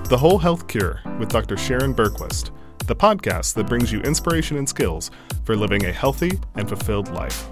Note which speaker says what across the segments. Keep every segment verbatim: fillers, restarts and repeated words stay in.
Speaker 1: The Whole Health Cure with Doctor Sharon Bergquist, the podcast that brings you inspiration and skills for living a healthy and fulfilled life.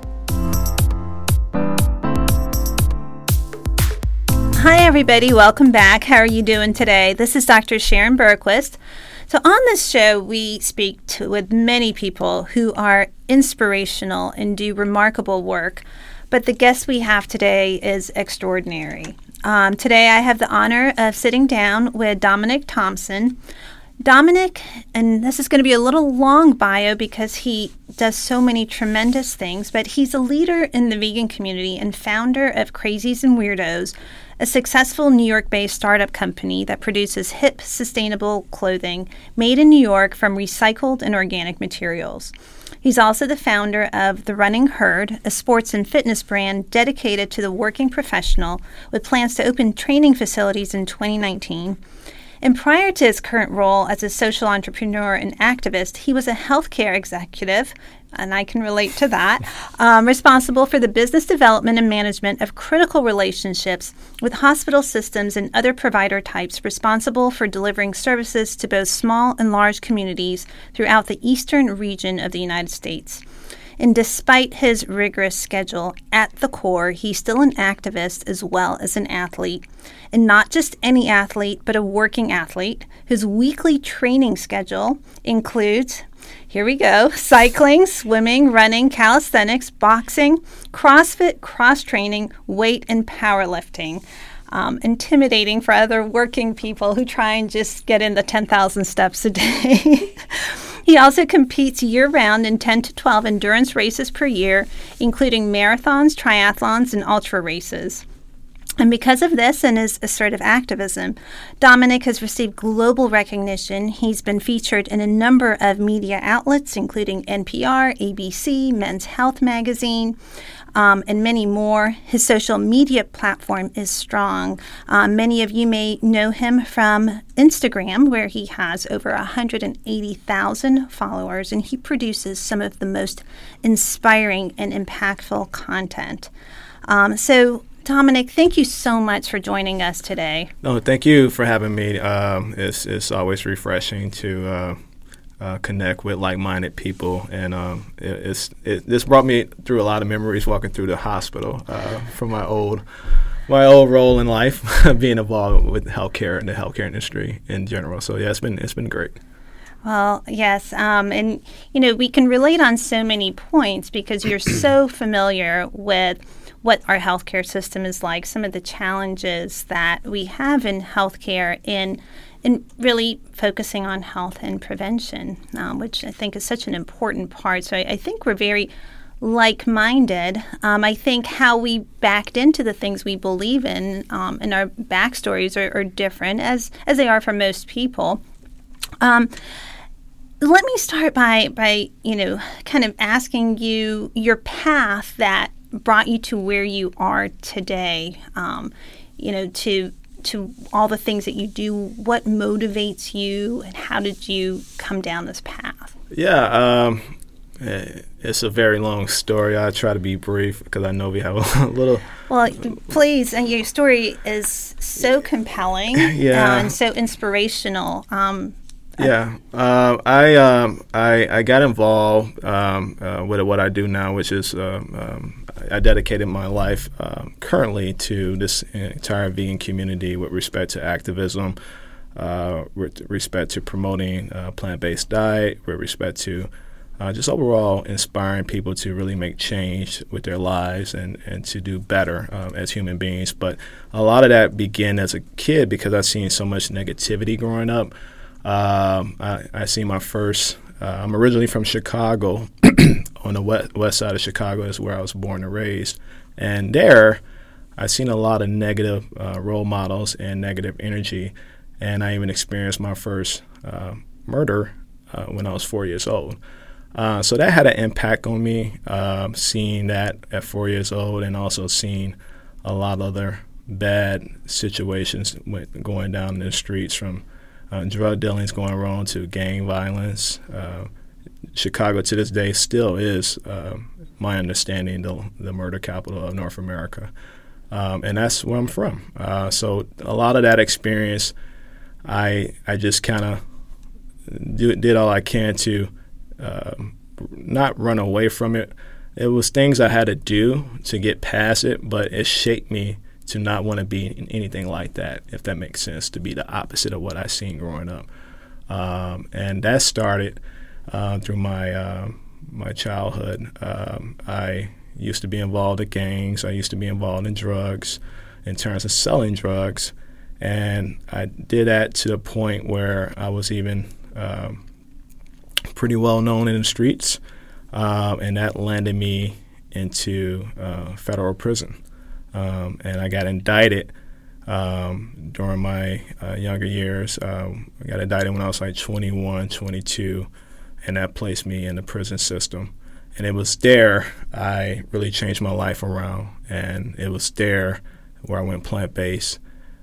Speaker 2: Hi, everybody. Welcome back. How are you doing today? This is Doctor Sharon Bergquist. So on this show, we speak to, with many people who are inspirational and do remarkable work. But the guest we have today is extraordinary. Um, today, I have the honor of sitting down with Dominic Thompson. Dominic, and this is going to be a little long bio because he does so many tremendous things, but he's a leader in the vegan community and founder of Crazies and Weirdos, a successful New York-based startup company that produces hip, sustainable clothing made in New York from recycled and organic materials. He's also the founder of The Running Herd, a sports and fitness brand dedicated to the working professional, with plans to open training facilities in twenty nineteen. And prior to his current role as a social entrepreneur and activist, he was a healthcare executive, and I can relate to that, um, responsible for the business development and management of critical relationships with hospital systems and other provider types, responsible for delivering services to both small and large communities throughout the eastern region of the United States. And despite his rigorous schedule, at the core, he's still an activist as well as an athlete. And not just any athlete, but a working athlete whose weekly training schedule includes, here we go, cycling, swimming, running, calisthenics, boxing, CrossFit, cross-training, weight, and powerlifting. Um, intimidating for other working people who try and just get in the ten thousand steps a day. He also competes year-round in ten to twelve endurance races per year, including marathons, triathlons, and ultra races. And because of this and his assertive activism, Dominic has received global recognition. He's been featured in a number of media outlets, including N P R, A B C, Men's Health magazine, um, and many more. His social media platform is strong. Um, many of you may know him from Instagram, where he has over one hundred eighty thousand followers, and he produces some of the most inspiring and impactful content. Um, so, Dominic, thank you so much for joining us today.
Speaker 3: No, thank you for having me. Um, it's it's always refreshing to uh, uh, connect with like-minded people, and um, it, it's it, this brought me through a lot of memories walking through the hospital uh, from my old my old role in life, being involved with healthcare and the healthcare industry in general. So yeah, it's been it's been great.
Speaker 2: Well, yes, um, and you know we can relate on so many points because you're so familiar with what our healthcare system is like, some of the challenges that we have in healthcare in in really focusing on health and prevention, um, which I think is such an important part. So I, I think we're very like-minded. Um, I think how we backed into the things we believe in um, and our backstories are, are different, as as they are for most people. Um, let me start by, by, you know, kind of asking you your path that brought you to where you are today, um, you know, to to all the things that you do. What motivates you, and how did you come down this path?
Speaker 3: Yeah, um, it's a very long story. I try to be brief because I know we have a little.
Speaker 2: Well, please, and your story is so compelling,
Speaker 3: yeah.
Speaker 2: uh, and so inspirational. Um,
Speaker 3: Yeah, uh, I, um, I I got involved um, uh, with what I do now, which is um, um, I dedicated my life um, currently to this entire vegan community with respect to activism, uh, with respect to promoting a plant-based diet, with respect to uh, just overall inspiring people to really make change with their lives and, and to do better um, as human beings. But a lot of that began as a kid because I've seen so much negativity growing up. Um, I, I see my first, uh, I'm originally from Chicago, on the west, west side of Chicago is where I was born and raised. And there, I seen a lot of negative uh, role models and negative energy. And I even experienced my first uh, murder uh, when I was four years old. Uh, so that had an impact on me, um, seeing that at four years old, and also seeing a lot of other bad situations with going down in the streets, from Uh, drug dealings going wrong to gang violence. Uh, Chicago to this day still is, uh, my understanding, the, the murder capital of North America. Um, and that's where I'm from. Uh, so a lot of that experience I I just kind of did all I can to um, not run away from it. It was things I had to do to get past it, but it shaped me to not want to be anything like that, if that makes sense, to be the opposite of what I seen growing up. Um, and that started uh, through my uh, my childhood. Um, I used to be involved in gangs. I used to be involved in drugs in terms of selling drugs. And I did that to the point where I was even um, pretty well known in the streets. Um, and that landed me into uh, federal prison. Um, and I got indicted um, during my uh, younger years. Um, I got indicted when I was like twenty-one, twenty-two, and that placed me in the prison system. And it was there I really changed my life around, and it was there where I went plant-based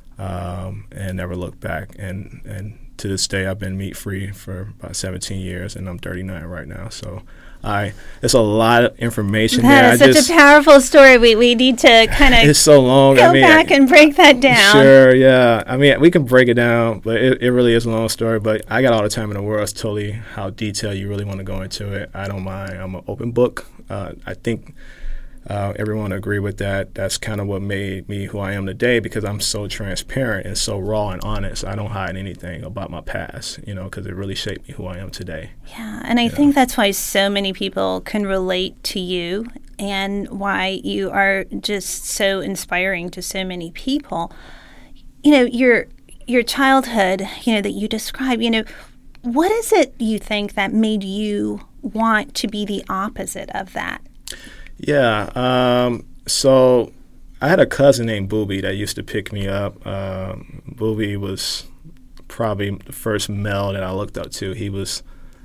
Speaker 3: um, and never looked back. And, and to this day, I've been meat-free for about seventeen years, and I'm thirty-nine right now. So I, it's a lot of information
Speaker 2: that
Speaker 3: there.
Speaker 2: is
Speaker 3: I
Speaker 2: such
Speaker 3: just,
Speaker 2: a powerful story. We we need to kind of
Speaker 3: it's so long.
Speaker 2: go
Speaker 3: I mean,
Speaker 2: back
Speaker 3: I,
Speaker 2: and break that down.
Speaker 3: Sure, yeah. I mean, we can break it down, but it, it really is a long story. But I got all the time in the world. It's totally how detailed you really want to go into it. I don't mind. I'm an open book. Uh, I think uh, everyone agree with that. That's kind of what made me who I am today, because I'm so transparent and so raw and honest. I don't hide anything about my past, you know, because it really shaped me who I am today.
Speaker 2: Yeah, and I
Speaker 3: you
Speaker 2: think
Speaker 3: know?
Speaker 2: that's why so many people can relate to you and why you are just so inspiring to so many people. You know, your your childhood, you know, that you describe, you know, what is it you think that made you want to be the opposite of that?
Speaker 3: Yeah. Um, so I had a cousin named Booby that used to pick me up. Um, Booby was probably the first male that I looked up to. He was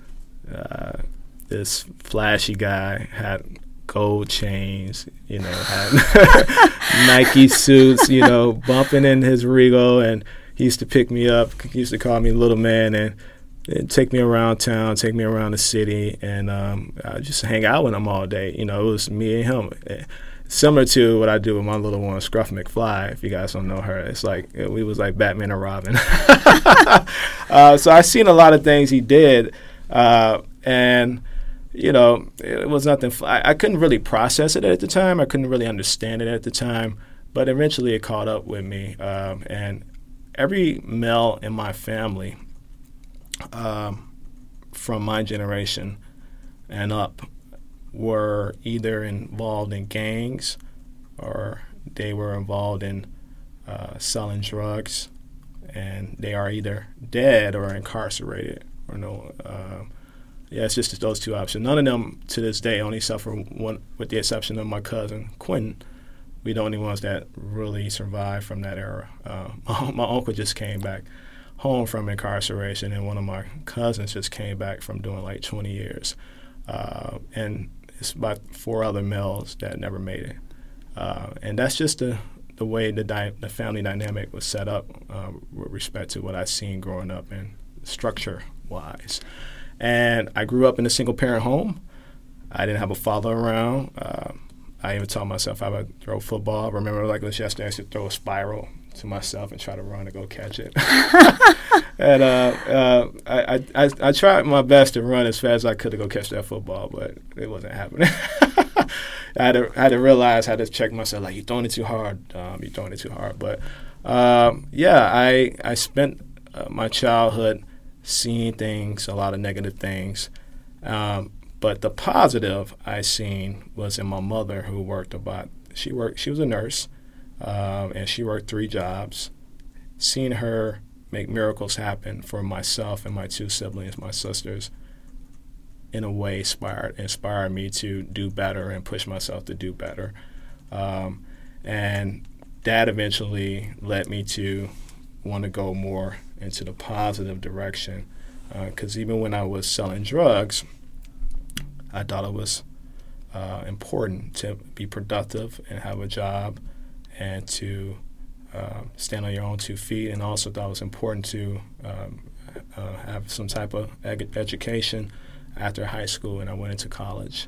Speaker 3: uh, this flashy guy, had gold chains, you know, had Nike suits, you know, bumping in his Regal, and he used to pick me up. He used to call me little man, and It'd take me around town, take me around the city, and um, I just hang out with him all day. You know, it was me and him. Similar to what I do with my little one, Scruff McFly, if you guys don't know her. It's like, we was like Batman and Robin. uh, so I seen a lot of things he did, uh, and, you know, it was nothing. I, I couldn't really process it at the time. I couldn't really understand it at the time, but eventually it caught up with me. Um, and every male in my family, Um, from my generation and up, were either involved in gangs or they were involved in uh, selling drugs, and they are either dead or incarcerated or no. Uh, yeah, it's just those two options. None of them to this day, only suffer one, with the exception of my cousin Quentin. We're the only ones that really survived from that era. Uh, my, my uncle just came back home from incarceration, and one of my cousins just came back from doing like twenty years. Uh, and it's about four other males that never made it. Uh, and that's just the, the way the, di- the family dynamic was set up uh, with respect to what I've seen growing up and structure-wise. And I grew up in a single-parent home. I didn't have a father around. Uh, I even taught myself how to throw football. I remember like this yesterday, I used to throw a spiral to myself and try to run and go catch it. and uh, uh, I, I, I tried my best to run as fast as I could to go catch that football, but it wasn't happening. I had to I had to realize, I had to check myself, like, you're throwing it too hard. Um, you're throwing it too hard. But, um, yeah, I, I spent uh, my childhood seeing things, a lot of negative things. Um, but the positive I seen was in my mother, who worked about, she worked, she was a nurse. Um, and she worked three jobs. Seeing her make miracles happen for myself and my two siblings, my sisters, in a way inspired, inspired me to do better and push myself to do better. Um, and that eventually led me to want to go more into the positive direction. Because uh, even when I was selling drugs, I thought it was uh, important to be productive and have a job, and to uh, stand on your own two feet, and also thought it was important to um, uh, have some type of ed- education after high school, and I went into college.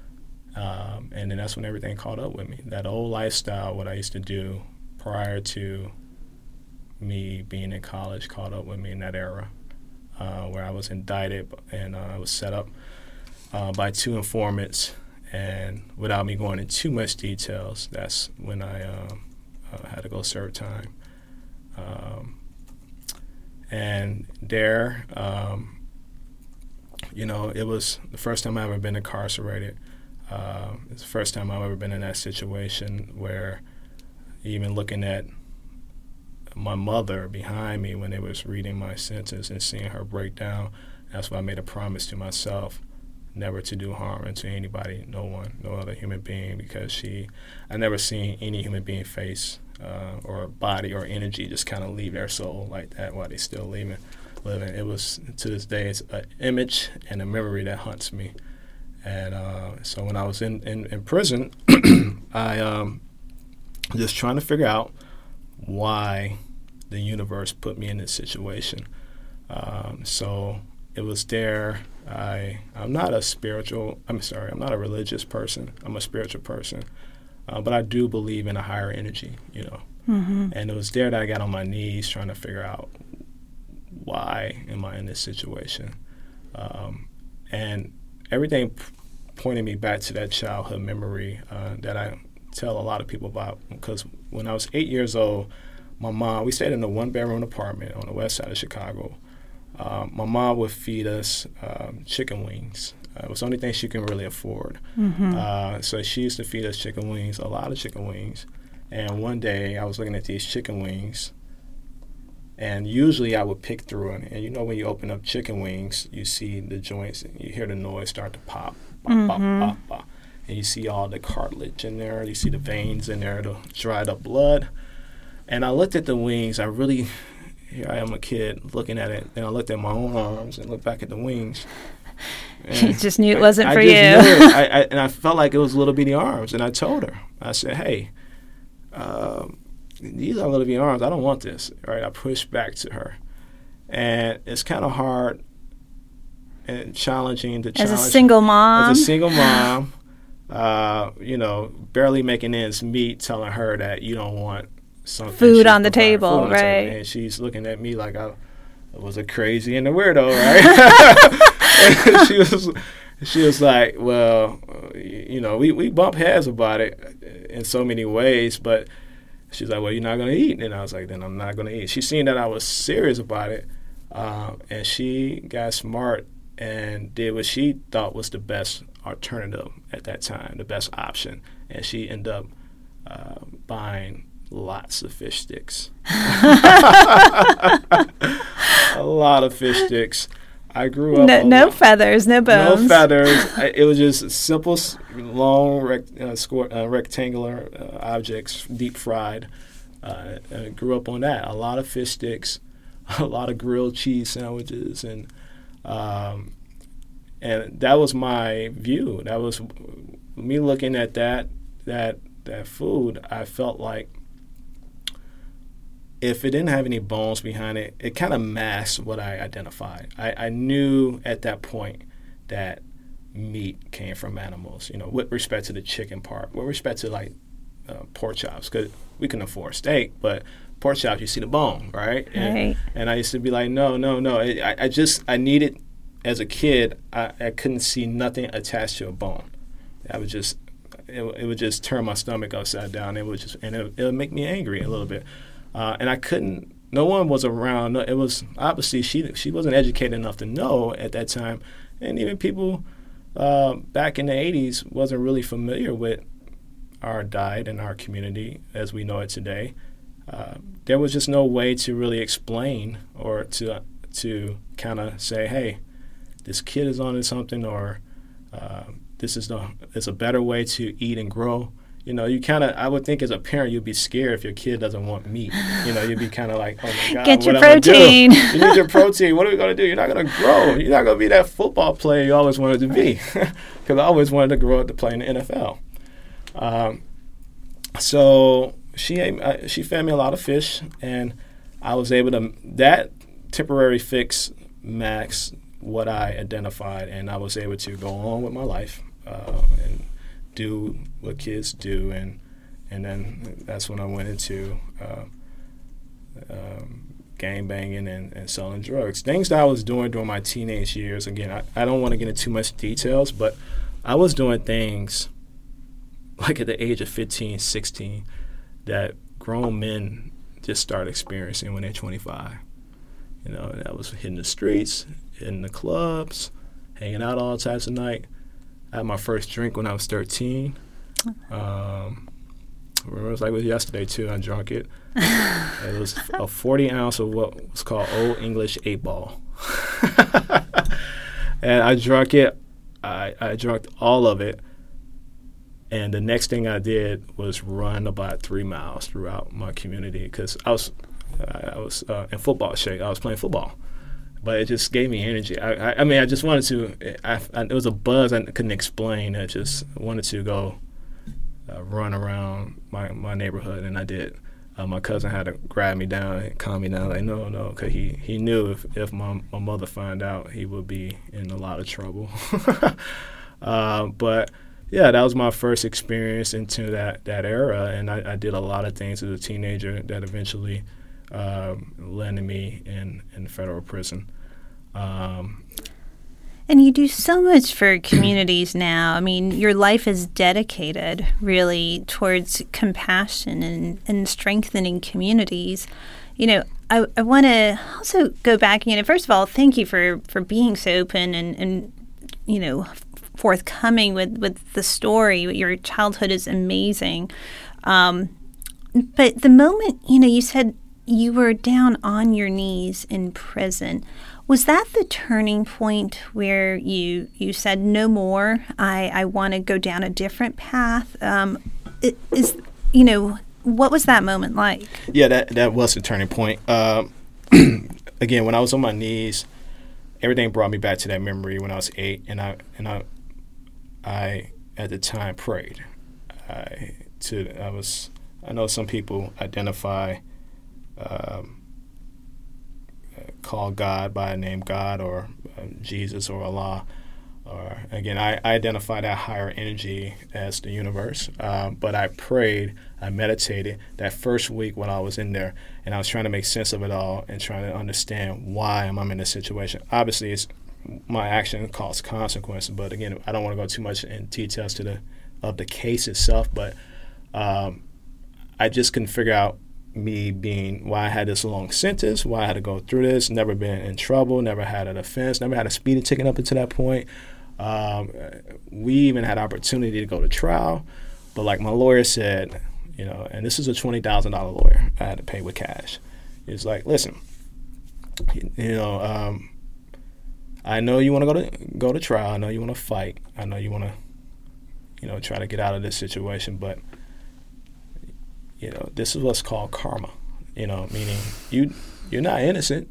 Speaker 3: Um, and then that's when everything caught up with me. That old lifestyle, what I used to do prior to me being in college caught up with me in that era, uh, where I was indicted and uh, I was set up uh, by two informants. And without me going into too much details, that's when I um, uh, had to go serve time. Um, and there, um, you know, it was the first time I've ever been incarcerated. Uh, it's the first time I've ever been in that situation where even looking at my mother behind me when they was reading my sentence and seeing her break down, that's why I made a promise to myself never to do harm to anybody, no one, no other human being, because she, I never seen any human being face uh, or body or energy just kind of leave their soul like that while they still living. living. It was, to this day, it's an image and a memory that haunts me. And uh, so when I was in, in, in prison, I um, just trying to figure out why the universe put me in this situation. Um, so it was there. I, I'm not a spiritual, I'm sorry, I'm not a religious person. I'm a spiritual person. Uh, but I do believe in a higher energy, you know. Mm-hmm. And it was there that I got on my knees trying to figure out why am I in this situation. Um, and everything p- pointed me back to that childhood memory uh, that I tell a lot of people about. Because when I was eight years old, my mom, we stayed in a one-bedroom apartment on the west side of Chicago. Um, my mom would feed us um, chicken wings. Uh, it was the only thing she can really afford. Mm-hmm. Uh, so she used to feed us chicken wings, a lot of chicken wings. And one day I was looking at these chicken wings, and usually I would pick through it. And you know when you open up chicken wings, you see the joints, you hear the noise start to pop, pop, mm-hmm. pop, pop, pop. And you see all the cartilage in there. You see the veins in there, the dried up blood. And I looked at the wings. I really, here I am a kid looking at it. Then I looked at my own arms and looked back at the wings.
Speaker 2: You just knew it wasn't
Speaker 3: I,
Speaker 2: for
Speaker 3: I
Speaker 2: you.
Speaker 3: It. I, I, and I felt like it was little bitty arms. And I told her, I said, hey, uh, these are little bitty arms. I don't want this. Right? I pushed back to her. And it's kind of hard and challenging to challenge.
Speaker 2: As a single mom?
Speaker 3: As a single mom, uh, you know, barely making ends meet, telling her that you don't want something.
Speaker 2: Food on the table,
Speaker 3: on the
Speaker 2: right?
Speaker 3: Table. And she's looking at me like I was a crazy and a weirdo, right? she was, she was like, well, uh, you know, we, we bump heads about it in so many ways, but she's like, well, you're not going to eat. And I was like, then I'm not going to eat. She seen that I was serious about it, uh, and she got smart and did what she thought was the best alternative at that time, the best option. And she ended up uh, buying lots of fish sticks. A lot of fish sticks. I grew up.
Speaker 2: No, no feathers, no bones.
Speaker 3: No feathers. I, it was just simple, long, rec- uh, score, uh, rectangular uh, objects, deep fried. Uh, I grew up on that. A lot of fish sticks, a lot of grilled cheese sandwiches, and um, and that was my view. That was me looking at that that that food. I felt like if it didn't have any bones behind it, it kind of masked what I identified. I, I knew at that point that meat came from animals, you know, with respect to the chicken part, with respect to like uh, pork chops, because we can afford steak, but pork chops, you see the bone, right? And,
Speaker 2: right.
Speaker 3: and I used to be like, no, no, no. I, I just, I needed, as a kid, I, I couldn't see nothing attached to a bone. I would just, it, it would just turn my stomach upside down. It would just, and it, it would make me angry a little bit. Uh, and I couldn't, no one was around. It was, obviously, she she wasn't educated enough to know at that time. And even people uh, back in the eighties wasn't really familiar with our diet and our community as we know it today. Uh, there was just no way to really explain or to to kind of say, hey, this kid is onto something, or uh, this is the it's a better way to eat and grow. You know, you kind of, I would think as a parent, you'd be scared if your kid doesn't want meat. You know, you'd be kind of like, oh my God,
Speaker 2: get your
Speaker 3: what am I
Speaker 2: protein.
Speaker 3: do? You need your protein. What are we going to do? You're not going to grow. You're not going to be that football player you always wanted to be. Because I always wanted to grow up to play in the N F L. Um, so she ate, uh, she fed me a lot of fish, and I was able to, that temporary fix maxed what I identified, and I was able to go on with my life uh, and do what kids do, and and then that's when I went into uh, um, gang banging and, and selling drugs. Things that I was doing during my teenage years. Again, I, I don't want to get into too much details, but I was doing things like at the age of fifteen, sixteen that grown men just start experiencing when they're twenty-five. You know, and that was hitting the streets, hitting the clubs, hanging out all types of night. I had my first drink when I was thirteen. Um, I remember it was like it was yesterday too. I drank it. It was a forty ounce of what was called Old English eight ball, and I drank it. I, I drank all of it, and the next thing I did was run about three miles throughout my community because I was I was uh, in football shape. I was playing football, but it just gave me energy. I I, I mean, I just wanted to. I, I, it was a buzz I couldn't explain. I just wanted to go uh, run around my my neighborhood, and I did. Uh, my cousin had to grab me down and calm me down, like, no, no, because he, he knew if, if my, my mother found out, he would be in a lot of trouble. uh, but, yeah, that was my first experience into that, that era, and I, I did a lot of things as a teenager that eventually um, landed me in, in federal prison. Um,
Speaker 2: And you do so much for communities now. I mean, your life is dedicated really towards compassion and, and strengthening communities. You know, I, I want to also go back, you know, first of all, thank you for, for being so open and, and, you know, forthcoming with, with the story. Your childhood is amazing. Um, but the moment, you know, you said you were down on your knees in prison. Was that the turning point where you you said, no more, I, I want to go down a different path? Um, it, is, you know, what was that moment like?
Speaker 3: Yeah, that, that was the turning point. Um, again, when I was on my knees, everything brought me back to that memory when I was eight, and I and I, I at the time prayed. I to I was I know some people identify. Um, call God by a name God or uh, Jesus or Allah. Or again, I, I identify that higher energy as the universe. Uh, but I prayed, I meditated that first week when I was in there, and I was trying to make sense of it all and trying to understand why am I in this situation. Obviously, it's my action caused consequences, but again, I don't want to go too much in details to the of the case itself. But um, I just couldn't figure out me being why I had this long sentence, why I had to go through this, never been in trouble, never had an offense, never had a speeding ticket up until that point. Um, we even had opportunity to go to trial, but like my lawyer said, you know, and this is a twenty thousand dollars lawyer I had to pay with cash. It's like, listen, you know, um, I know you want to go to go to trial. I know you want to fight. I know you want to, you know, try to get out of this situation, but you know, this is what's called karma, you know, meaning you, you're not innocent.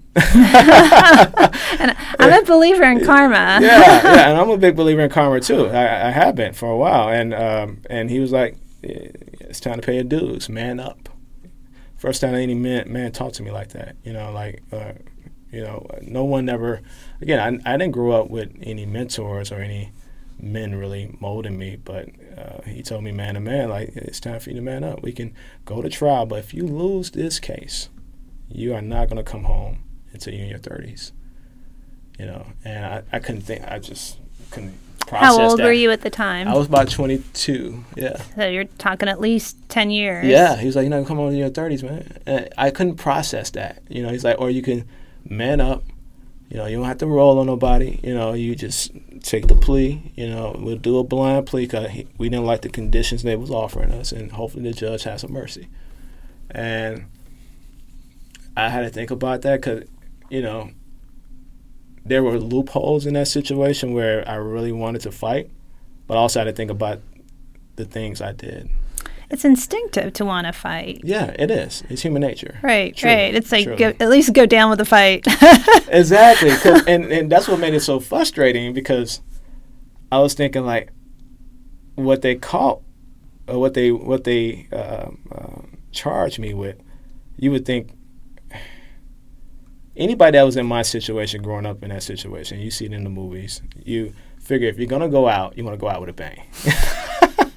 Speaker 2: And I'm a believer in karma.
Speaker 3: yeah, yeah, and I'm a big believer in karma, too. I, I have been for a while. And um, and he was like, it's time to pay your dues, man up. First time any man, man talked to me like that, you know, like, uh, you know, no one ever, again, I, I didn't grow up with any mentors or any men really molding me, but uh, he told me man to man, like, it's time for you to man up. We can go to trial, but if you lose this case, you are not going to come home until you're in your thirties. You know, and I, I couldn't think, I just couldn't process that.
Speaker 2: How old were you at the time?
Speaker 3: I was about twenty-two, yeah.
Speaker 2: So you're talking at least ten years.
Speaker 3: Yeah, he was like, you're not going to come home in your thirties, man. And I couldn't process that. You know, he's like, or you can man up. You know, you don't have to roll on nobody. You know, you just take the plea. You know, we'll do a blind plea because we didn't like the conditions they was offering us, and hopefully the judge has some mercy. And I had to think about that because, you know, there were loopholes in that situation where I really wanted to fight, but I also had to think about the things I did.
Speaker 2: It's instinctive to want to fight.
Speaker 3: Yeah, it is. It's human nature.
Speaker 2: Right,
Speaker 3: True.
Speaker 2: right. It's like,
Speaker 3: True.
Speaker 2: go, at least go down with the fight.
Speaker 3: Exactly. and, and that's what made it so frustrating because I was thinking, like, what they caught, or what they, what they uh, uh, charged me with, you would think, anybody that was in my situation, growing up in that situation, you see it in the movies, you figure if you're going to go out, you want to go out with a bang.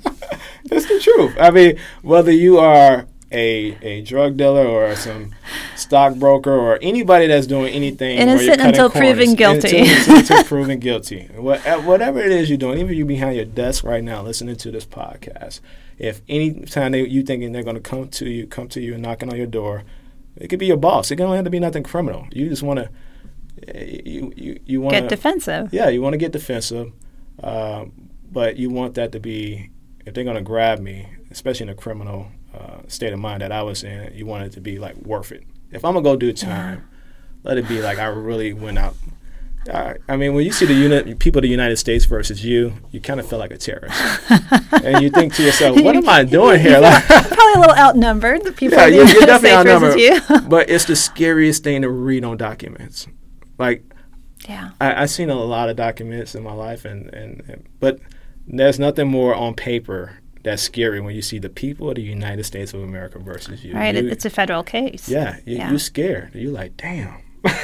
Speaker 3: That's the truth. I mean, whether you are a a drug dealer or some stockbroker or anybody that's doing anything.
Speaker 2: Innocent until
Speaker 3: corners,
Speaker 2: proven guilty.
Speaker 3: Innocent until proven guilty. Whatever it is you're doing, even if you're behind your desk right now listening to this podcast, if any time they, you thinking they're going to come to you, come to you and knocking on your door, it could be your boss. It don't have to be nothing criminal. You just want to you you you want
Speaker 2: get defensive.
Speaker 3: Yeah, you want to get defensive, uh, but you want that to be, if they're going to grab me, especially in a criminal uh, state of mind that I was in, you want it to be like worth it. If I'm gonna go do time, yeah. let it be like I really went out. I, I mean, when you see the unit, people of the United States versus you, you kind of feel like a terrorist, and you think to yourself, "What am I doing here?" Like,
Speaker 2: probably a little outnumbered. The people
Speaker 3: yeah,
Speaker 2: of the
Speaker 3: you're,
Speaker 2: United
Speaker 3: you're
Speaker 2: States
Speaker 3: definitely
Speaker 2: versus
Speaker 3: outnumbered.
Speaker 2: you.
Speaker 3: But it's the scariest thing to read on documents. Like,
Speaker 2: yeah,
Speaker 3: I, I've seen a lot of documents in my life, and, and, and but there's nothing more on paper that's scary when you see the people of the United States of America versus you.
Speaker 2: Right,
Speaker 3: you,
Speaker 2: it's a federal case.
Speaker 3: Yeah, you,
Speaker 2: yeah.
Speaker 3: you're scared. You're like, damn.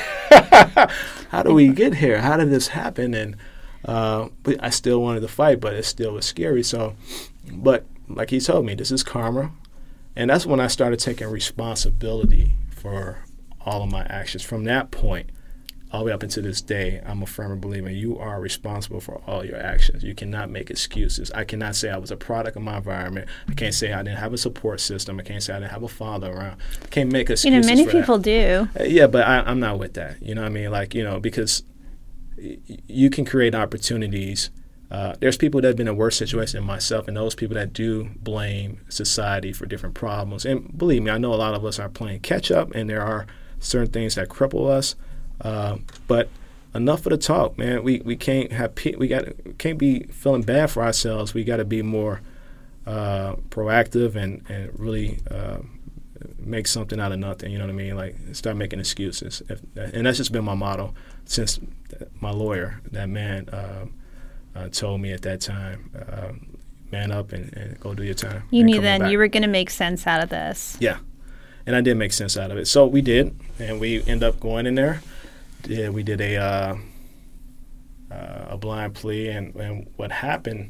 Speaker 3: How do we get here? How did this happen? And uh, but I still wanted to fight, but it still was scary. So, but like he told me, this is karma. And that's when I started taking responsibility for all of my actions. From that point, all the way up until this day, I'm a firm believer you are responsible for all your actions. You cannot make excuses. I cannot say I was a product of my environment. I can't say I didn't have a support system. I can't say I didn't have a father around. I can't make excuses.
Speaker 2: You know, many
Speaker 3: for
Speaker 2: people
Speaker 3: that.
Speaker 2: do.
Speaker 3: Uh, yeah, but I, I'm not with that. You know what I mean? Like, you know, because y- you can create opportunities. Uh, there's people that have been in worse situations than myself, and those people that do blame society for different problems. And believe me, I know a lot of us are playing catch up, and there are certain things that cripple us. Uh, but enough of the talk, man. We we can't have we got can't be feeling bad for ourselves. We got to be more uh, proactive and and really uh, make something out of nothing. You know what I mean? Like start making excuses. If, and that's just been my motto since my lawyer, that man, uh, uh, told me at that time, uh, man up and, and go do your time.
Speaker 2: You knew then back. You were going to make sense out of this.
Speaker 3: Yeah, and I did make sense out of it. So we did, and we end up going in there. Yeah, we did a uh, uh, a blind plea, and, and what happened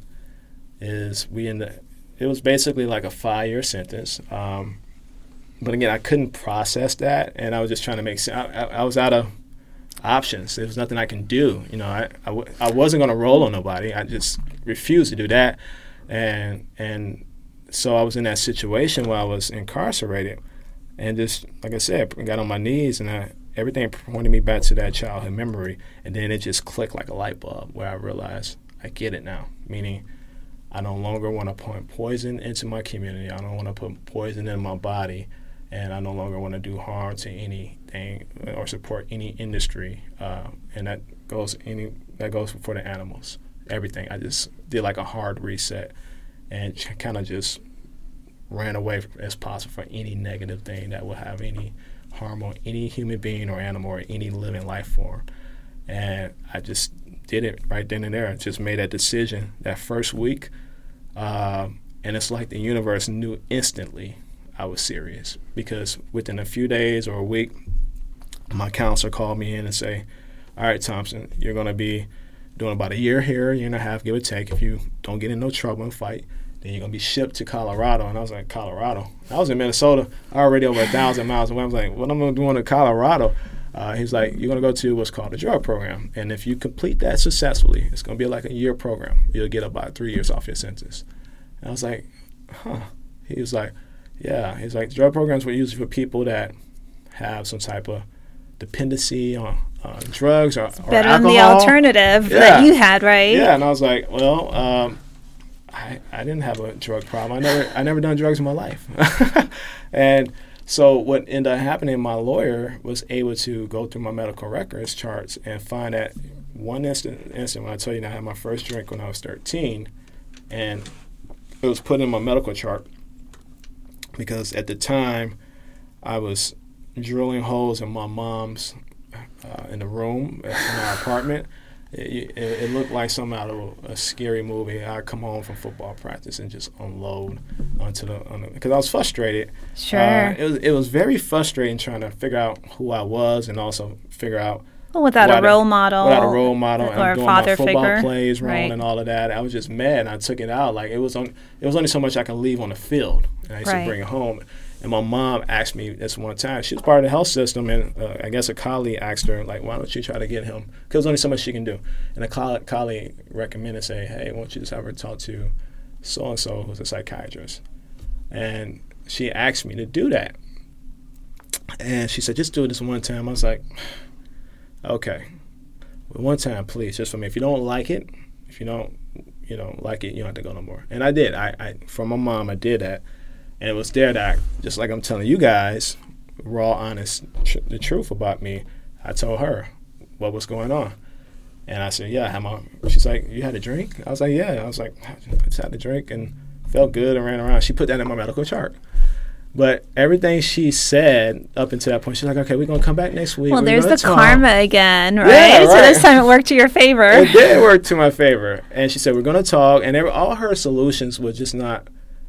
Speaker 3: is we ended. It was basically like a five-year sentence, um, but again, I couldn't process that, and I was just trying to make sense. I, I, I was out of options. There was nothing I can do. You know, I I, w- I wasn't going to roll on nobody. I just refused to do that, and and so I was in that situation where I was incarcerated, and just like I said, I got on my knees and I. Everything pointed me back to that childhood memory, and then it just clicked like a light bulb where I realized I get it now, meaning I no longer want to put poison into my community. I don't want to put poison in my body, and I no longer want to do harm to anything or support any industry, uh, and that goes any that goes for the animals, everything. I just did like a hard reset and kind of just ran away as possible from any negative thing that would have any harm on any human being or animal or any living life form. And I just did it right then and there. I just made that decision that first week. Um, and it's like the universe knew instantly I was serious, because within a few days or a week, my counselor called me in and say, all right, Thompson, you're going to be doing about a year here, a year and a half, give or take. If you don't get in no trouble and fight, then you're going to be shipped to Colorado. And I was like, Colorado? I was in Minnesota, already over a thousand miles away. I was like, what am I doing in Colorado? Uh, he's like, you're going to go to what's called a drug program. And if you complete that successfully, it's going to be like a year program. You'll get about three years off your sentence. And I was like, huh. He was like, yeah. He's like, drug programs were usually for people that have some type of dependency on uh, drugs or, or
Speaker 2: better
Speaker 3: alcohol.
Speaker 2: than the alternative
Speaker 3: yeah.
Speaker 2: that you had, right?
Speaker 3: Yeah, and I was like, well, um, I, I didn't have a drug problem. I never I never done drugs in my life. And so what ended up happening, my lawyer was able to go through my medical records charts and find that one instant, instant when I tell you I had my first drink when I was thirteen, and it was put in my medical chart because at the time I was drilling holes in my mom's uh, in the room in our apartment. It, it, it looked like something out of a, a scary movie. I'd come home from football practice and just unload onto the because I was frustrated.
Speaker 2: Sure.
Speaker 3: Uh, it was it was very frustrating trying to figure out who I was and also figure out
Speaker 2: Well, without, without a role model.
Speaker 3: Without a role model.
Speaker 2: Or
Speaker 3: and
Speaker 2: a
Speaker 3: doing
Speaker 2: father
Speaker 3: my football
Speaker 2: figure.
Speaker 3: plays wrong
Speaker 2: Right.
Speaker 3: and all of that. I was just mad, and I took it out. Like, it was on, it was only so much I could leave on the field. And I used
Speaker 2: Right.
Speaker 3: to bring it home. And my mom asked me this one time. She was part of the health system, and uh, I guess a colleague asked her, like, why don't you try to get him? Because there's only so much she can do. And a coll- colleague recommended, say, hey, why don't you just have her talk to so-and-so who's a psychiatrist? And she asked me to do that. And she said, just do it this one time. I was like, okay. Well, one time, please, just for me. If you don't like it, if you don't, you know, like it, you don't have to go no more. And I did. I, I from my mom, I did that. And it was there that, I, just like I'm telling you guys, raw, honest, tr- the truth about me, I told her what was going on. And I said, yeah, I had my, she's like, you had a drink? I was like, yeah. I was like, I just had a drink and felt good and ran around. She put that in my medical chart. But everything she said up until that point, she's like, okay, we're going to come back next week.
Speaker 2: Well,
Speaker 3: we're
Speaker 2: there's the
Speaker 3: talk.
Speaker 2: karma again, right?
Speaker 3: Yeah, right?
Speaker 2: So this time it worked to your favor.
Speaker 3: It did work to my favor. And she said, we're going to talk. And they were, all her solutions were just not,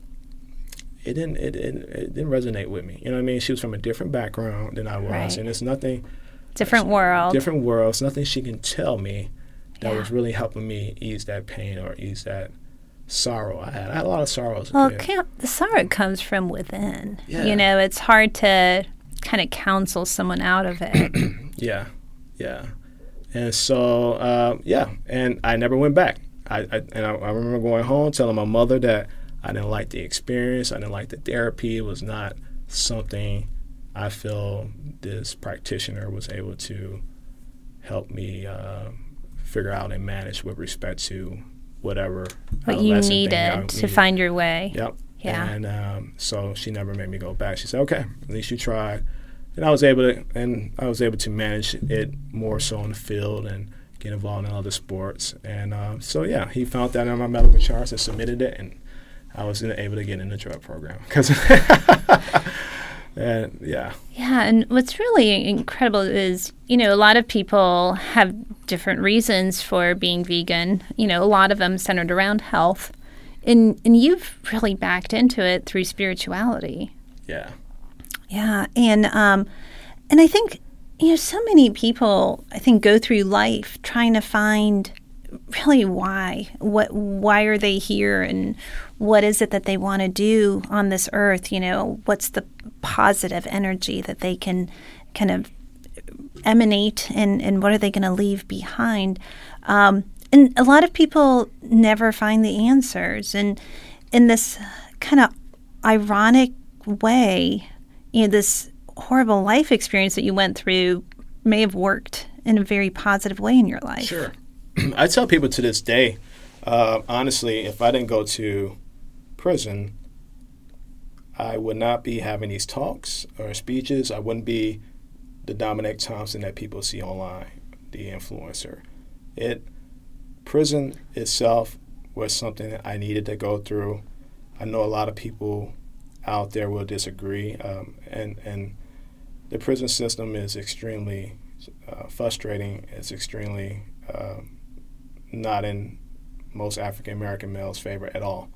Speaker 3: it didn't, it, it, it didn't resonate with me. You know what I mean? She was from a different background than I was.
Speaker 2: Right.
Speaker 3: And it's nothing.
Speaker 2: Different world.
Speaker 3: Different world. It's nothing she can tell me that
Speaker 2: Yeah.
Speaker 3: was really helping me ease that pain or ease that sorrow I had. I had a lot of sorrow as a
Speaker 2: Well,
Speaker 3: kid.
Speaker 2: can't, the sorrow comes from within.
Speaker 3: Yeah.
Speaker 2: You know, it's hard to kind of counsel someone out of it.
Speaker 3: Yeah, yeah. And so, uh, yeah, and I never went back. I, I And I, I remember going home telling my mother that I didn't like the experience. I didn't like the therapy. It was not something I feel this practitioner was able to help me uh, figure out and manage with respect to whatever
Speaker 2: What you
Speaker 3: adolescent thing I
Speaker 2: needed to
Speaker 3: needed.
Speaker 2: find your way.
Speaker 3: Yep.
Speaker 2: Yeah.
Speaker 3: And um, so she never made me go back. She said, okay, at least you tried. And I was able to, and I was able to manage it more so on the field and get involved in other sports. And um, so, yeah, he found that on my medical charts and submitted it, and I was able to get in the drug program. Cause and yeah.
Speaker 2: Yeah, and what's really incredible is, you know, a lot of people have different reasons for being vegan. You know, a lot of them centered around health. And and you've really backed into it through spirituality.
Speaker 3: Yeah.
Speaker 2: Yeah, and um, and I think, you know, so many people, I think, go through life trying to find really why. What why are they here, and what is it that they want to do on this earth? You know, what's the positive energy that they can kind of emanate, and, and what are they going to leave behind? Um, and a lot of people never find the answers. And in this kind of ironic way, you know, this horrible life experience that you went through may have worked in a very positive way in your life.
Speaker 3: Sure. I tell people to this day, uh, honestly, if I didn't go to prison, I would not be having these talks or speeches. I wouldn't be the Dominic Thompson that people see online, the influencer. It prison itself was something that I needed to go through. I know a lot of people out there will disagree, um, and and the prison system is extremely uh, frustrating. It's extremely uh, not in most African American males' favor at all.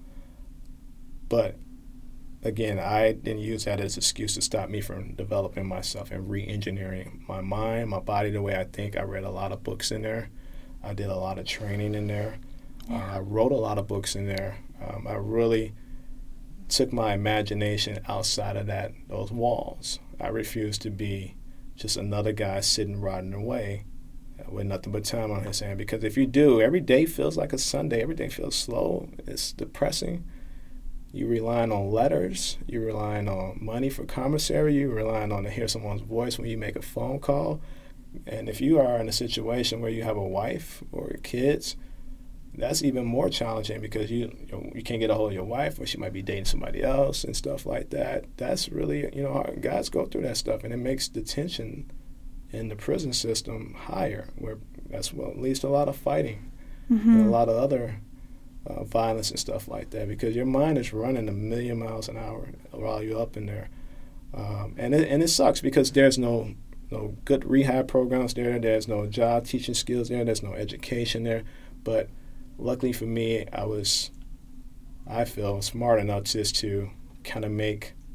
Speaker 3: But again, I didn't use that as an excuse to stop me from developing myself and re-engineering my mind, my body, the way I think. I read a lot of books in there. I did a lot of training in there. Uh, I wrote a lot of books in there. Um, I really took my imagination outside of that those walls. I refused to be just another guy sitting rotting away with nothing but time on his hand. Because if you do, every day feels like a Sunday. Every day feels slow. It's depressing. You relying on letters. You're relying on money for commissary. You're relying on to hear someone's voice when you make a phone call. And if you are in a situation where you have a wife or kids, that's even more challenging because you you can't get a hold of your wife, or she might be dating somebody else and stuff like that. That's really, you know, hard. Guys go through that stuff, and it makes the tension in the prison system higher, where that's what leads to a lot of fighting
Speaker 2: Mm-hmm.
Speaker 3: and a lot of other uh, violence and stuff like that, because your mind is running a million miles an hour while you're up in there. Um, and, it, and it sucks because there's no no good rehab programs there. There's no job teaching skills there. There's no education there. But luckily for me, I was, I feel, smart enough just to kind of make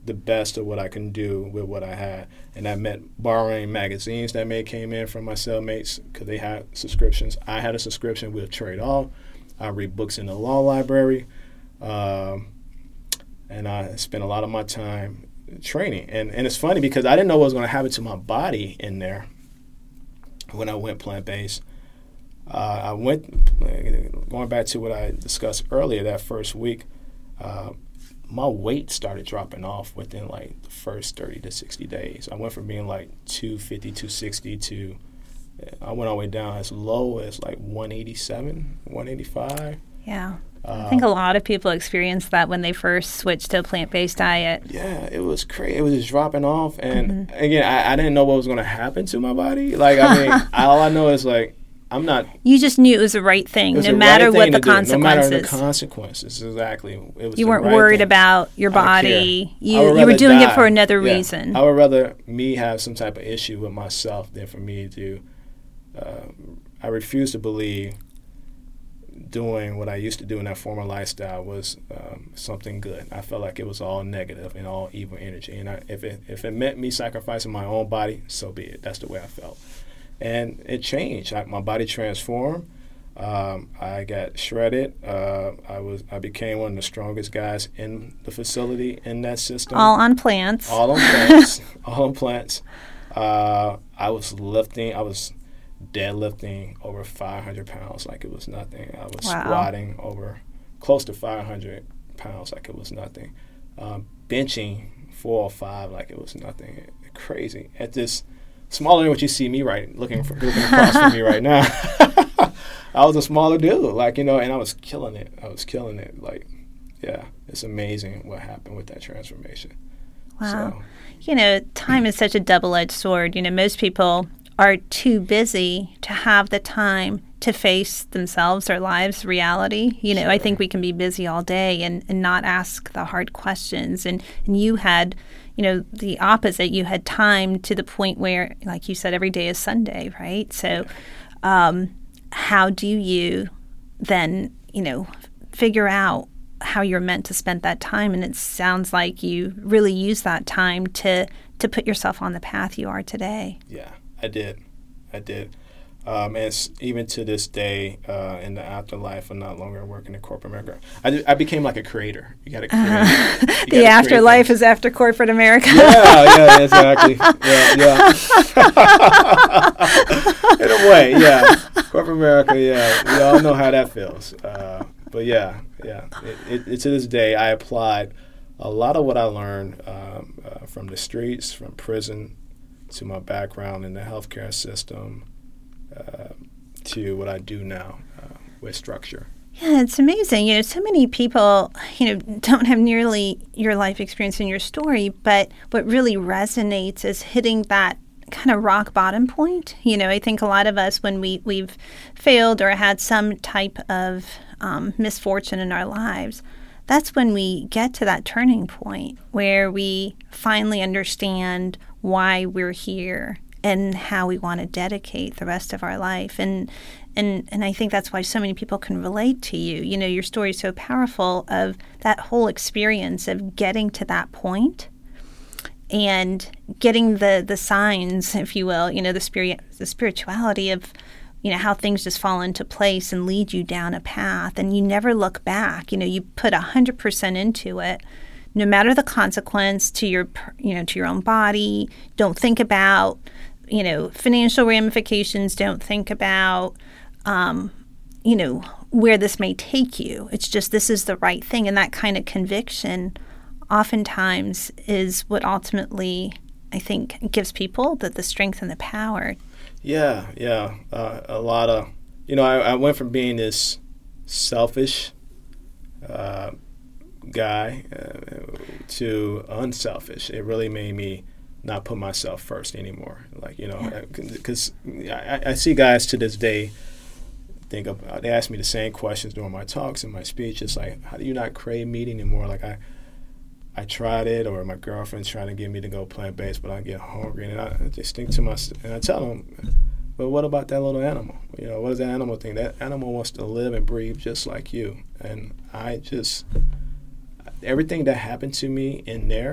Speaker 3: the best of what I can do with what I had. And that meant borrowing magazines that may came in from my cellmates because they had subscriptions. I had a subscription. We'll trade off. I read books in the law library. Um, and I spent a lot of my time training. And, and it's funny because I didn't know what was going to happen to my body in there when I went plant-based. Uh, I went, going back to what I discussed earlier, that first week, uh, my weight started dropping off within like the first thirty to sixty days. I went from being like two fifty, two sixty to, I went all the way down as low as like one eighty-seven, one eighty-five.
Speaker 2: Yeah.
Speaker 3: Uh,
Speaker 2: I think a lot of people experience that when they first switched to a plant-based diet.
Speaker 3: Yeah, it was crazy. It was just dropping off. And mm-hmm. again, I, I didn't know what was going to happen to my body. Like, I mean, all I know is like, I'm not.
Speaker 2: You just knew it was the right thing, no matter
Speaker 3: right
Speaker 2: what
Speaker 3: thing
Speaker 2: the
Speaker 3: do,
Speaker 2: consequences.
Speaker 3: No matter the consequences, exactly. It was
Speaker 2: you weren't
Speaker 3: right
Speaker 2: worried
Speaker 3: thing.
Speaker 2: about your body. You you were doing
Speaker 3: die.
Speaker 2: it for another
Speaker 3: yeah.
Speaker 2: reason.
Speaker 3: I would rather me have some type of issue with myself than for me to. Uh, I refuse to believe doing what I used to do in that former lifestyle was um, something good. I felt like it was all negative and all evil energy. And I, if it if it meant me sacrificing my own body, so be it. That's the way I felt. And it changed. I, my body transformed. Um, I got shredded. Uh, I was. I became one of the strongest guys in the facility in that system.
Speaker 2: All on plants.
Speaker 3: All on plants. all on plants. Uh, I was lifting. I was deadlifting over five hundred pounds like it was nothing. I was
Speaker 2: wow.
Speaker 3: squatting over close to five hundred pounds like it was nothing. Um, benching four or five like it was nothing. Crazy. At this. Smaller than what you see me right looking for, looking across from me right now. I was a smaller dude, like, you know, and I was killing it. I was killing it. Like, yeah, it's amazing what happened with that transformation.
Speaker 2: Wow.
Speaker 3: So,
Speaker 2: you know, time is such a double-edged sword. You know, most people are too busy to have the time to face themselves, their lives, reality. You know, sure. I think we can be busy all day and, and not ask the hard questions. And, and you had... you know, the opposite. You had time to the point where, like you said, every day is Sunday, right? So um, how do you then, you know, figure out how you're meant to spend that time? And it sounds like you really use that time to, to put yourself on the path you are today.
Speaker 3: Yeah, I did. I did. Um, and it's, even to this day, uh, in the afterlife, I'm not longer working in corporate America. I, did, I became like a creator. You got to create.
Speaker 2: Uh, the afterlife is after corporate America.
Speaker 3: Yeah, yeah, exactly. Yeah, yeah. In a way, yeah. Corporate America, yeah. We all know how that feels. Uh, but yeah, yeah. It, it, it, to this day, I applied a lot of what I learned um, uh, from the streets, from prison, to my background in the healthcare system. Uh, to what I do now uh, with structure.
Speaker 2: Yeah, it's amazing. You know, so many people, you know, don't have nearly your life experience in your story, but what really resonates is hitting that kind of rock bottom point. You know, I think a lot of us, when we, we've failed or had some type of um, misfortune in our lives, that's when we get to that turning point where we finally understand why we're here and how we want to dedicate the rest of our life. And and and I think that's why so many people can relate to you. You know, your story is so powerful of that whole experience of getting to that point and getting the, the signs, if you will, you know, the spirit, the spirituality of, you know, how things just fall into place and lead you down a path. And you never look back. You know, you put one hundred percent into it. No matter the consequence to your, you know, to your own body. Don't think about, you know, financial ramifications. Don't think about, um, you know, where this may take you. It's just this is the right thing. And that kind of conviction oftentimes is what ultimately, I think, gives people the, the strength and the power.
Speaker 3: Yeah, yeah. Uh, a lot of, you know, I, I went from being this selfish uh guy uh, to unselfish. It really made me not put myself first anymore. Like, you know, because yeah. I, I see guys to this day think of, they ask me the same questions during my talks and my speech. It's like, how do you not crave meat anymore? Like I I tried it, or my girlfriend's trying to get me to go plant-based, but I get hungry, and I just think to myself, and I tell them, but what about that little animal? You know, what is that animal thing? That animal wants to live and breathe just like you. And I just, everything that happened to me in there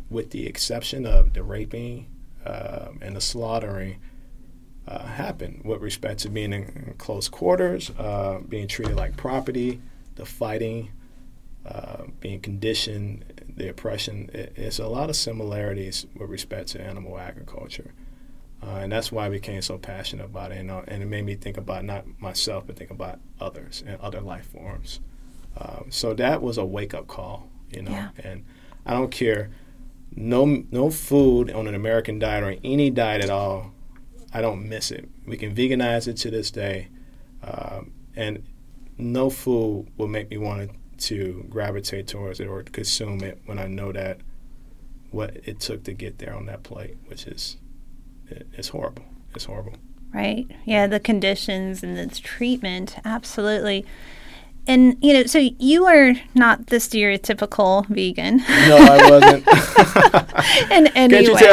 Speaker 3: with the exception of the raping uh, and the slaughtering, uh, happened with respect to being in, in close quarters, uh, being treated like property, the fighting, uh, being conditioned, the oppression. It, it's a lot of similarities with respect to animal agriculture. Uh, and that's why I became so passionate about it. And, uh, and it made me think about not myself, but think about others and other life forms. Uh, so that was a wake-up call, you know.
Speaker 2: Yeah.
Speaker 3: And I don't care, no no food on an American diet or any diet at all, I don't miss it. We can veganize it to this day. Um, and no food will make me want to gravitate towards it or consume it when I know that what it took to get there on that plate, which is... It's horrible. It's horrible.
Speaker 2: Right. Yeah, the conditions and the treatment, absolutely. And, you know, so you are not the stereotypical vegan.
Speaker 3: No, I wasn't.
Speaker 2: In any
Speaker 3: Can't you
Speaker 2: way.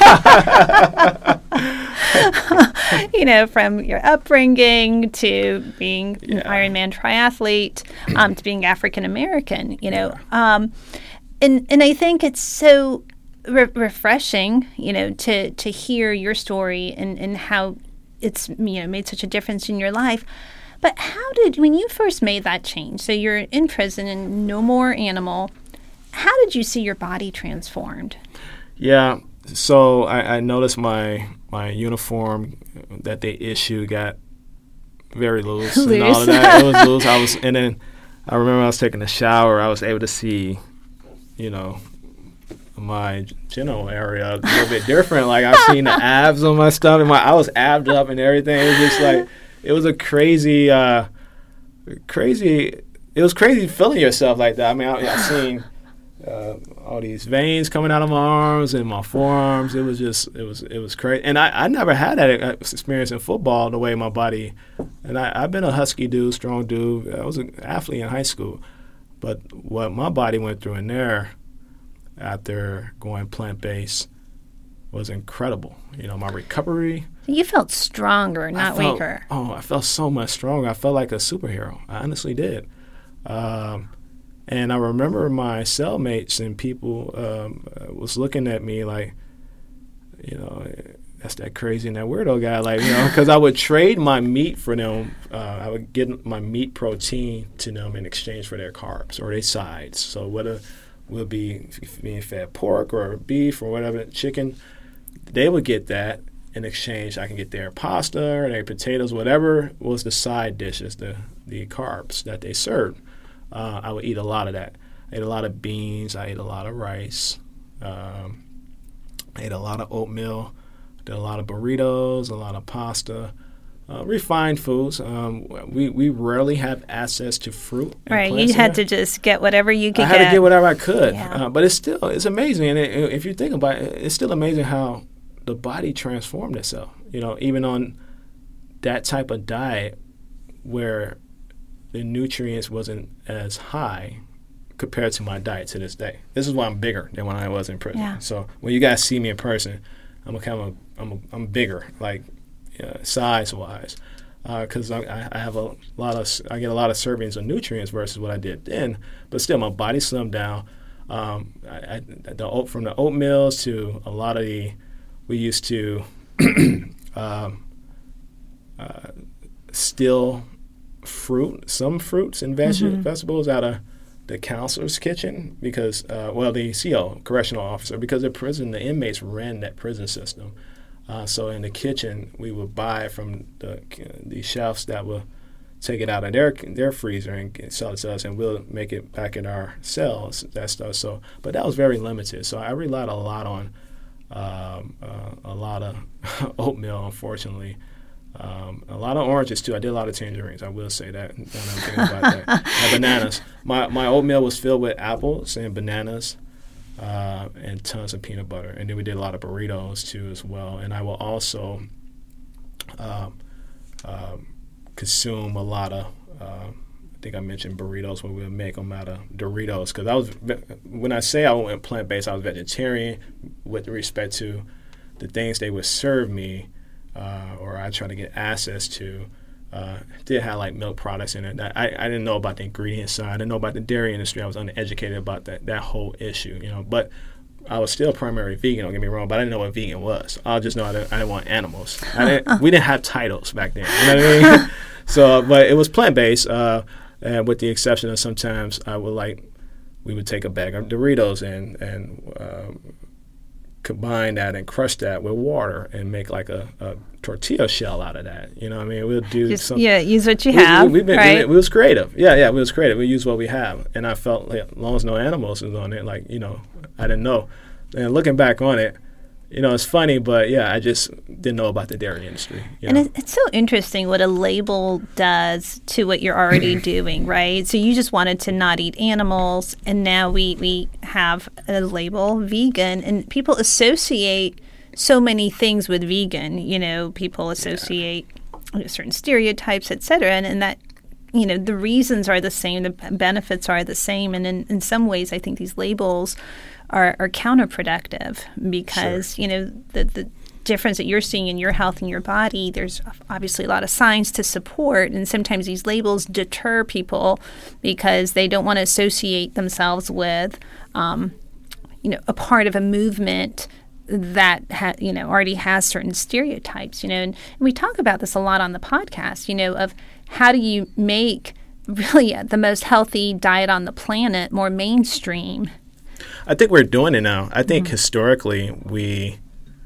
Speaker 3: tell?
Speaker 2: You know, from your upbringing to being
Speaker 3: Yeah.
Speaker 2: an Ironman triathlete, um, to being African American, you know. Um, and, and I think it's so... Re- refreshing, you know, to, to hear your story and, and how it's, you know, made such a difference in your life. But how did, when you first made that change, so you're in prison and no more animal, how did you see your body transformed?
Speaker 3: Yeah, so I, I noticed my my uniform that they issued got very loose,
Speaker 2: Loose.
Speaker 3: and all of that. It was loose. I was, and then I remember I was taking a shower. I was able to see, you know, my general area a little bit different. Like I've seen the abs on my stomach. My I was abbed up and everything. It was just like it was a crazy, uh, crazy. It was crazy feeling yourself like that. I mean, I, I've seen uh, all these veins coming out of my arms and my forearms. It was just, it was, it was crazy. And I, I never had that experience in football. The way my body, and I, I've been a husky dude, strong dude. I was an athlete in high school, but what my body went through in there after going plant-based was incredible. You know, my recovery.
Speaker 2: You felt stronger, not
Speaker 3: I felt,
Speaker 2: weaker.
Speaker 3: Oh, I felt so much stronger. I felt like a superhero. I honestly did. Um, and I remember my cellmates and people um, was looking at me like, you know, that's that crazy and that weirdo guy. Like, you know, because I would trade my meat for them. Uh, I would get my meat protein to them in exchange for their carbs or their sides. So whether will be being fed pork or beef or whatever, chicken, they would get that in exchange. I can get their pasta or their potatoes, whatever was the side dishes, the, the carbs that they served. Uh, I would eat a lot of that. I ate a lot of beans. I ate a lot of rice. Um, I ate a lot of oatmeal. Did a lot of burritos, a lot of pasta. Uh, refined foods. Um, we we rarely have access to fruit.
Speaker 2: Right, you had to just get whatever you could
Speaker 3: I had
Speaker 2: get.
Speaker 3: to get whatever I could.
Speaker 2: Yeah.
Speaker 3: Uh, but it's still, it's amazing. And it, if you think about it, it's still amazing how the body transformed itself. You know, even on that type of diet where the nutrients wasn't as high compared to my diet to this day. This is why I'm bigger than when I was in prison.
Speaker 2: Yeah.
Speaker 3: So when you guys see me in person, I'm a kind of, I'm a, I'm bigger, like, Uh, size-wise, because uh, I, I have a lot of, I get a lot of servings of nutrients versus what I did then. But still, my body slimmed down. Um, I, I, the oat, from the oatmeals to a lot of the, we used to um, uh, steal fruit, some fruits and veg-
Speaker 2: Mm-hmm.
Speaker 3: vegetables out of the counselor's kitchen because, uh, well, the C O, correctional officer, because the prison, the inmates ran that prison system. Uh, so in the kitchen, we would buy from the the chefs that will take it out of their their freezer and sell it to us, and we'll make it back in our cells. That stuff. So, but that was very limited. So I relied a lot on um, uh, a lot of oatmeal, unfortunately. Um, a lot of oranges too. I did a lot of tangerines. I will say that. Now that I'm thinking about that. And bananas. My my oatmeal was filled with apples and bananas. Uh, and tons of peanut butter. And then we did a lot of burritos, too, as well. And I will also um, um, consume a lot of, uh, I think I mentioned burritos when we would make them out of Doritos. Because I was, when I say I went plant-based, I was vegetarian with respect to the things they would serve me uh, or I try to get access to. Uh, did have like milk products in it. I, I didn't know about the ingredient side. I didn't know about the dairy industry. I was uneducated about that that whole issue, you know. But I was still primary vegan, don't get me wrong, but I didn't know what vegan was. I just know I didn't, I didn't want animals. I didn't, we didn't have titles back then. You know what I mean? So, but it was plant-based, uh, and with the exception of sometimes I would like, we would take a bag of Doritos and, and um, combine that and crush that with water and make like a, a tortilla shell out of that. You know what I mean? We'll do
Speaker 2: Just,
Speaker 3: some.
Speaker 2: Yeah, use what you
Speaker 3: we,
Speaker 2: have,
Speaker 3: we, we've been,
Speaker 2: right?
Speaker 3: We, we was creative. Yeah, yeah, we was creative. We used what we have. And I felt like as long as no animals was on it, like, you know, I didn't know. And looking back on it, you know, it's funny, but yeah, I just didn't know about the dairy industry. You
Speaker 2: and
Speaker 3: know?
Speaker 2: it, it's so interesting what a label does to what you're already doing, right? So you just wanted to not eat animals, and now we, we have a label, vegan, and people associate so many things with vegan. You know, people associate yeah. certain stereotypes, et cetera, and, and that, you know, the reasons are the same, the benefits are the same, and in, in some ways I think these labels are, are counterproductive because, sure. you know, the, the difference that you're seeing in your health and your body, there's obviously a lot of science to support, and sometimes these labels deter people because they don't want to associate themselves with, um, you know, a part of a movement that ha- you know already has certain stereotypes, you know, and, and we talk about this a lot on the podcast, you know, of how do you make really the most healthy diet on the planet more mainstream.
Speaker 3: I think we're doing it now. I think
Speaker 2: mm-hmm.
Speaker 3: historically we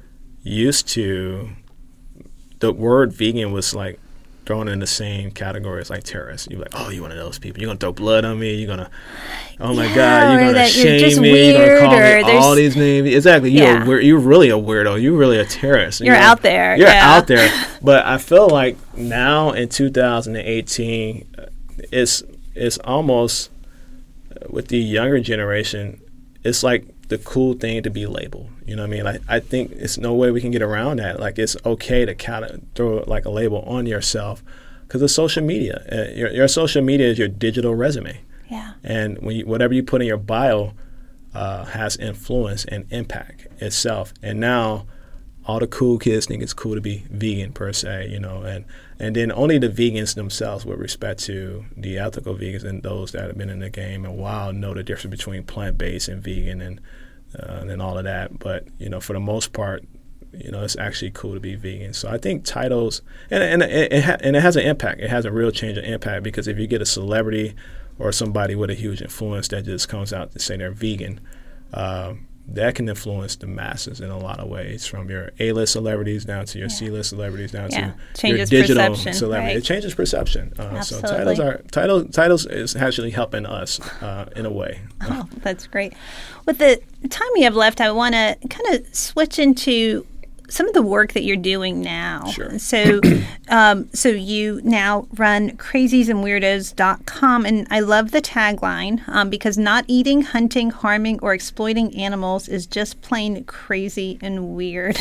Speaker 3: used to, the word vegan was like thrown in the same category as like terrorists. You're like, oh, you're one of those people. You're going to throw blood on me. You're going to, oh my
Speaker 2: yeah,
Speaker 3: God, you're going to shame me. You're going to call me all these names. Exactly. You're,
Speaker 2: yeah.
Speaker 3: a, you're really a weirdo. You're really a terrorist.
Speaker 2: You're, you're out there.
Speaker 3: You're
Speaker 2: yeah.
Speaker 3: out there. But I feel like now in two thousand eighteen, it's, it's almost, with the younger generation, it's like the cool thing to be labeled. You know what I mean? Like, I think it's no way we can get around that. Like, it's okay to kind of throw like a label on yourself because of social media. Uh, your, your social media is your digital resume.
Speaker 2: Yeah.
Speaker 3: And when you, whatever you put in your bio uh, has influence and impact itself. And now all the cool kids think it's cool to be vegan per se, you know, and, and then only the vegans themselves with respect to the ethical vegans and those that have been in the game and while know the difference between plant-based and vegan and uh, and all of that. But, you know, for the most part, you know, it's actually cool to be vegan. So I think titles, and, and, it, it, ha- and it has an impact. It has a real change of impact because if you get a celebrity or somebody with a huge influence that just comes out to say they're vegan, um, that can influence the masses in a lot of ways, from your A-list celebrities down to your yeah. C-list celebrities down
Speaker 2: yeah.
Speaker 3: to
Speaker 2: changes
Speaker 3: your digital
Speaker 2: perception,
Speaker 3: celebrity.
Speaker 2: right?
Speaker 3: It changes perception. Uh, so
Speaker 2: Absolutely.
Speaker 3: titles are title, titles is actually helping us uh, in a way.
Speaker 2: Oh, that's great. With the time we have left, I want to kind of switch into some of the work that you're doing now.
Speaker 3: Sure.
Speaker 2: So, um, so you now run crazies and weirdos dot com, and I love the tagline um, because not eating, hunting, harming, or exploiting animals is just plain crazy and weird.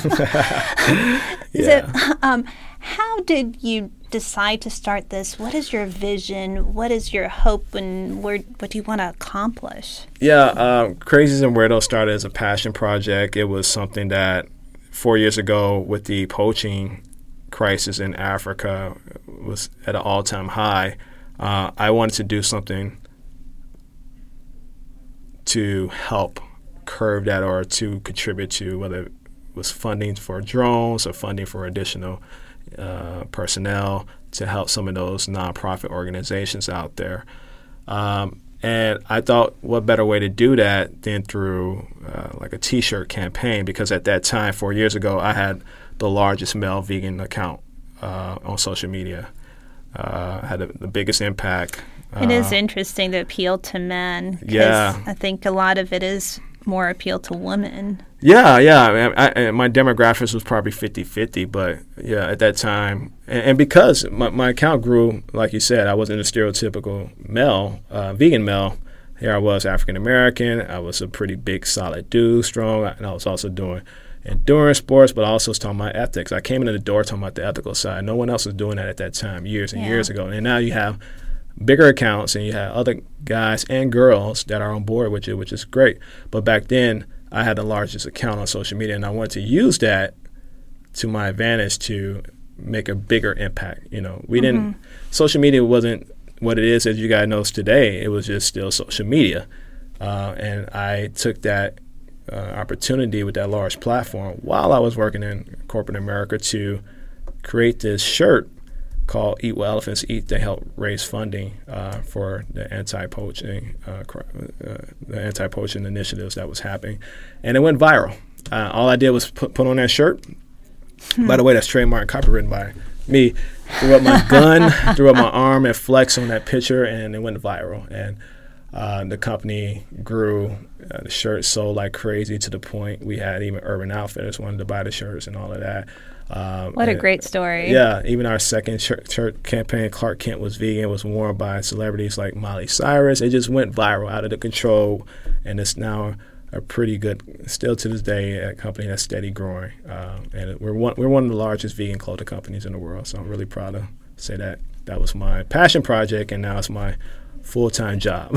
Speaker 3: Yeah.
Speaker 2: So, um, how did you decide to start this? What is your vision? What is your hope, and where, what do you want to accomplish?
Speaker 3: Yeah, um, Crazies and Weirdos started as a passion project. It was something that four years ago, with the poaching crisis in Africa, was at an all-time high. Uh, I wanted to do something to help curb that or to contribute to, whether it was funding for drones or funding for additional uh, personnel to help some of those nonprofit organizations out there. Um, And I thought, what better way to do that than through uh, like a T-shirt campaign? Because at that time, four years ago, I had the largest male vegan account uh, on social media. Uh, had a, the biggest impact.
Speaker 2: It
Speaker 3: uh,
Speaker 2: is interesting the appeal to men. 'Cause
Speaker 3: Yeah.
Speaker 2: I think a lot of it is more appeal to women.
Speaker 3: Yeah, yeah. I mean, I, I, my demographics was probably fifty-fifty, but yeah, at that time. And, and because my, my account grew, like you said, I wasn't a stereotypical male, uh, vegan male. Here I was, African-American. I was a pretty big, solid dude, strong. And I was also doing endurance sports, but I also was talking about ethics. I came into the door talking about the ethical side. No one else was doing that at that time, years and
Speaker 2: Yeah.
Speaker 3: years ago. And now you have bigger accounts and you have other guys and girls that are on board with you, which is great. But back then, I had the largest account on social media, and I wanted to use that to my advantage to make a bigger impact. You know, we mm-hmm. didn't, social media wasn't what it is as you guys know today. It was just still social media. Uh, and I took that uh, opportunity with that large platform while I was working in corporate America to create this shirt called Eat What Elephants Eat to help raise funding uh, for the anti-poaching uh, uh, the anti-poaching initiatives that was happening. And it went viral. Uh, all I did was put, put on that shirt. Hmm. By the way, that's trademark and copywritten by me. Threw up my gun, threw up my arm, and flexed on that picture, and it went viral. And uh, the company grew. Uh, the shirt sold like crazy to the point we had even Urban Outfitters wanted to buy the shirts and all of that. Um,
Speaker 2: what a
Speaker 3: and,
Speaker 2: great story.
Speaker 3: Yeah, even our second shirt, shirt campaign, Clark Kent Was Vegan, was worn by celebrities like Miley Cyrus. It just went viral, out of the control, and it's now a pretty good, still to this day, a company that's steady growing. Uh, and we're one, we're one of the largest vegan clothing companies in the world, so I'm really proud to say that that was my passion project, and now it's my full-time job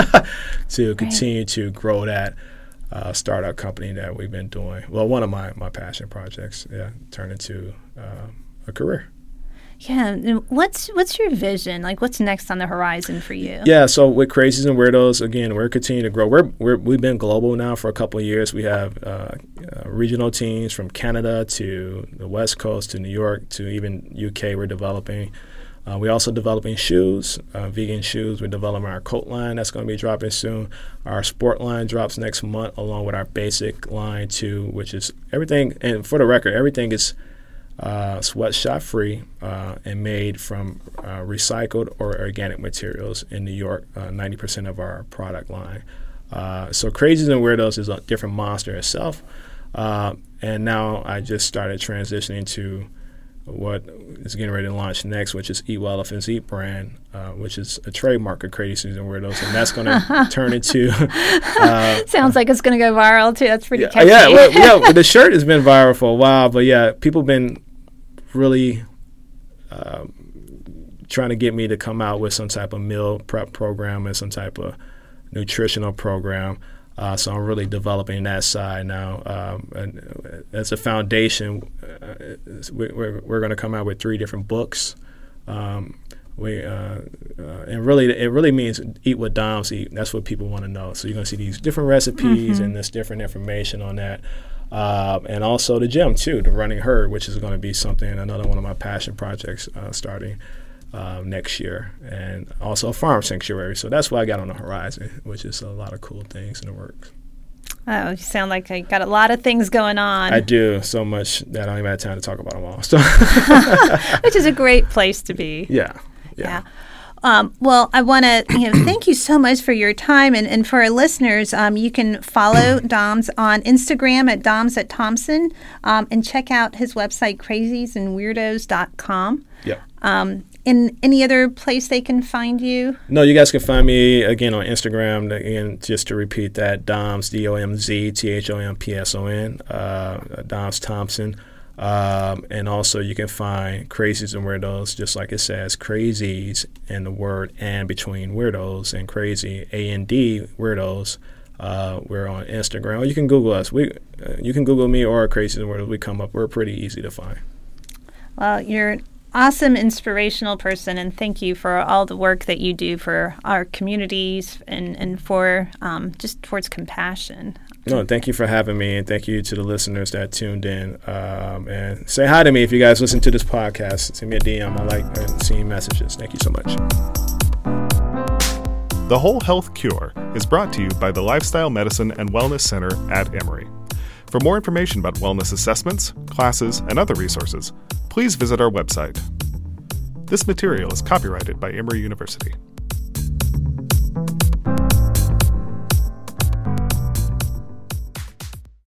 Speaker 3: to continue right. to grow that uh, startup company that we've been doing. Well, one of my, my passion projects, yeah, turned into uh, a career.
Speaker 2: Yeah. What's what's your vision? Like, what's next on the horizon for you?
Speaker 3: Yeah. So with Crazies and Weirdos, again, we're continuing to grow. We're, we're we've been global now for a couple of years. We have uh, uh, regional teams from Canada to the West Coast to New York to even U K. We're developing. Uh, we're also developing shoes, uh, vegan shoes. We're developing our coat line that's going to be dropping soon. Our sport line drops next month, along with our basic line too, which is everything. And for the record, everything is uh, sweatshop free uh, and made from uh, recycled or organic materials in New York. Uh, ninety percent of our product line. Uh, so Crazies and Weirdos is a different monster itself. Uh, and now I just started transitioning to what is getting ready to launch next, which is Eat What Elephants Eat brand, uh, which is a trademark of Crazies and Weirdos, and that's going to turn into. Uh,
Speaker 2: Sounds like it's going to go viral too. That's pretty
Speaker 3: yeah,
Speaker 2: catchy.
Speaker 3: Yeah, well, yeah. Well, the shirt has been viral for a while, but yeah, people have been really uh, trying to get me to come out with some type of meal prep program and some type of nutritional program. Uh, so I'm really developing that side now. Um, and as a foundation, uh, we're, we're going to come out with three different books. Um, we uh, uh, and really, it really means eat what Doms eat. That's what people want to know. So you're going to see these different recipes mm-hmm. and this different information on that. Uh, and also the gym too, the Running Herd, which is going to be something, another one of my passion projects uh, starting Uh, next year, and also a farm sanctuary. So that's what I got on the horizon, which is a lot of cool things in the works.
Speaker 2: Oh, you sound like I got a lot of things going on.
Speaker 3: I do, so much that I don't even have time to talk about them all. So
Speaker 2: which is a great place to be.
Speaker 3: Yeah, yeah.
Speaker 2: yeah. Um, well, I want to you know, thank you so much for your time. And, and for our listeners, um, you can follow Doms on Instagram at Doms at Thompson um, and check out his website, crazies and weirdos dot com.
Speaker 3: Yeah.
Speaker 2: Um, in any other place they can find you?
Speaker 3: No, you guys can find me, again, on Instagram. Again, just to repeat that, Doms, D O M Z T H O M P S O N, uh, Doms Thompson. Um, and also you can find Crazies and Weirdos, just like it says, Crazies and the word and between weirdos and crazy, A N D, Weirdos. Uh, we're on Instagram. Or you can Google us. We, uh, you can Google me or Crazies and Weirdos. We come up. We're pretty easy to find.
Speaker 2: Well, you're awesome, inspirational person, and thank you for all the work that you do for our communities and, and for um, just towards compassion.
Speaker 3: No, thank you for having me, and thank you to the listeners that tuned in. Um, and say hi to me if you guys listen to this podcast. Send me a D M. I like uh, seeing messages. Thank you so much.
Speaker 1: The Whole Health Cure is brought to you by the Lifestyle Medicine and Wellness Center at Emory. For more information about wellness assessments, classes, and other resources, please visit our website. This material is copyrighted by Emory University.